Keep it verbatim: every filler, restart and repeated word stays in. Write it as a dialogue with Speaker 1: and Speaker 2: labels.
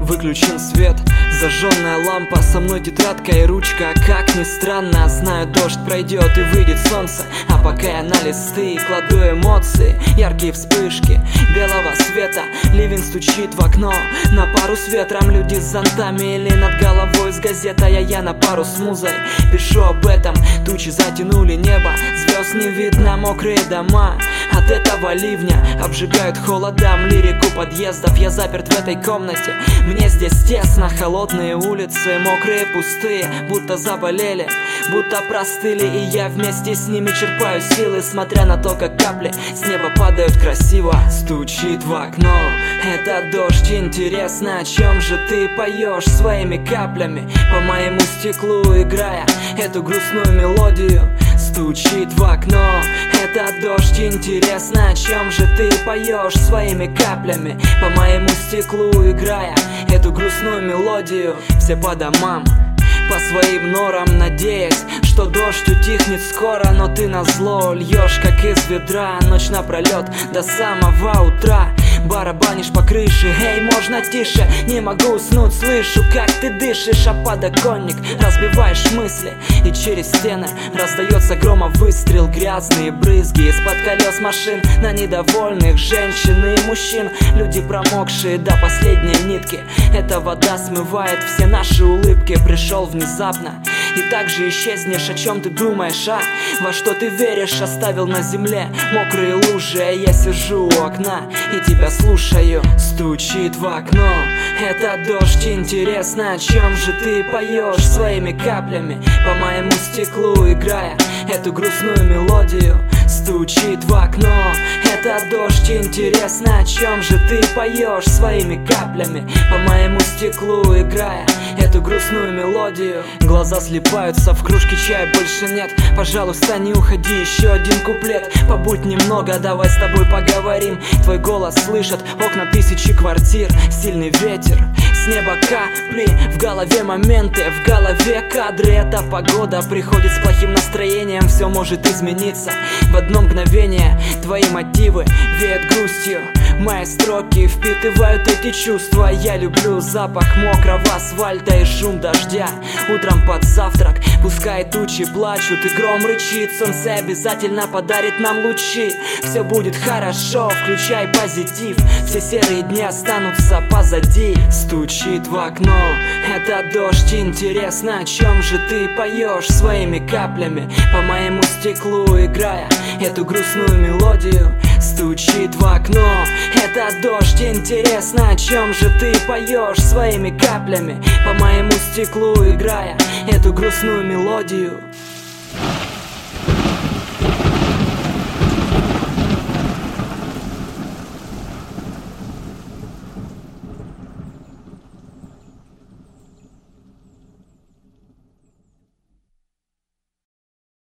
Speaker 1: Выключен свет, зажженная лампа, со мной тетрадка и ручка. Как ни странно, знаю, дождь пройдет и выйдет солнце. А пока я на листы кладу эмоции, яркие вспышки белого света. Ливень стучит в окно, на пару с ветром. Люди с зонтами или над головой с газетой, а я на пару с музой пишу об этом. Тучи затянули небо, звезд не видно, мокрые дома от этого ливня обжигают холодом лирику подъездов. Я заперт в этой комнате, мне здесь тесно. Холодные улицы, мокрые, пустые, будто заболели, будто простыли. И я вместе с ними черпаю силы, смотря на то, как капли с неба падают красиво. Стучит в окно этот дождь, интересно, о чем же ты поешь своими каплями по моему стеклу, играя эту грустную мелодию. Стучит в окно этот дождь, интересно, о чем же ты поешь своими каплями по моему стеклу, играя эту грустную мелодию. Все по домам, по своим норам, надеясь, что дождь утихнет скоро. Но ты назло льешь, как из ведра, ночь напролет до самого утра. Барабанишь по крыше, эй, можно тише? Не могу уснуть, слышу, как ты дышишь, а подоконник разбиваешь мысли. И через стены раздается грома выстрел, грязные брызги из-под колес машин на недовольных женщин и мужчин. Люди промокшие до последней нитки, эта вода смывает все наши улыбки. Пришел внезапно и так же исчезнешь. О чем ты думаешь, а? Во что ты веришь? Оставил на земле мокрые лужи, а я сижу у окна и тебя слушаю. Стучит в окно этот дождь, интересно, о чем же ты поешь своими каплями по моему стеклу, играя эту грустную мелодию. Стучит в окно этот дождь, интересно, о чем же ты поешь своими каплями по моему стеклу, играя эту грустную мелодию. Глаза слипаются, в кружке чая больше нет. Пожалуйста, не уходи, еще один куплет. Побудь немного, давай с тобой поговорим. Твой голос слышат окна тысячи квартир. Сильный ветер, с неба капли, в голове моменты, в голове кадры. Эта погода приходит с плохим настроением, все может измениться в одно мгновение. Твои мотивы веют грустью, мои строки впитывают эти чувства. Я люблю запах мокрого асфальта и шум дождя утром под завтрак. Пускай тучи плачут и гром рычит, солнце обязательно подарит нам лучи. Все будет хорошо, включай позитив, все серые дни останутся позади. Стучит в окно этот дождь, интересно, о чем же ты поешь своими каплями по моему стеклу, играя эту грустную мелодию. Стучит в окно этот дождь, интересно, о чем же ты поешь своими каплями по моему стеклу, играя эту грустную мелодию.